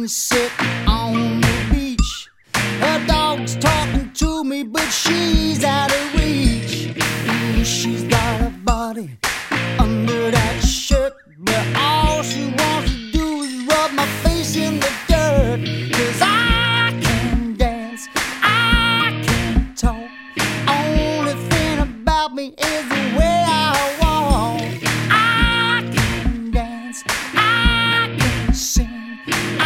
queen sitting on the beach. Her dog's talking to me, but she's out of reach. Ooh, she's got a body under that shirt, but all she wants to do is rub my face in the dirt. 'Cause I can dance, I can talk. Only thing about me is the way I walk. I can dance, I can sing.